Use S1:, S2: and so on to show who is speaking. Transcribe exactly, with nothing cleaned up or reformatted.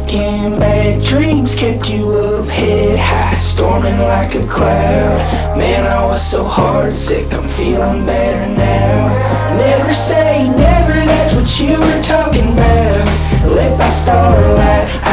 S1: thinking bad dreams kept you up head high, storming like a cloud. Man, I was so hard sick, I'm feeling better now. Never say never, that's what you were talking about. Lit by starlight,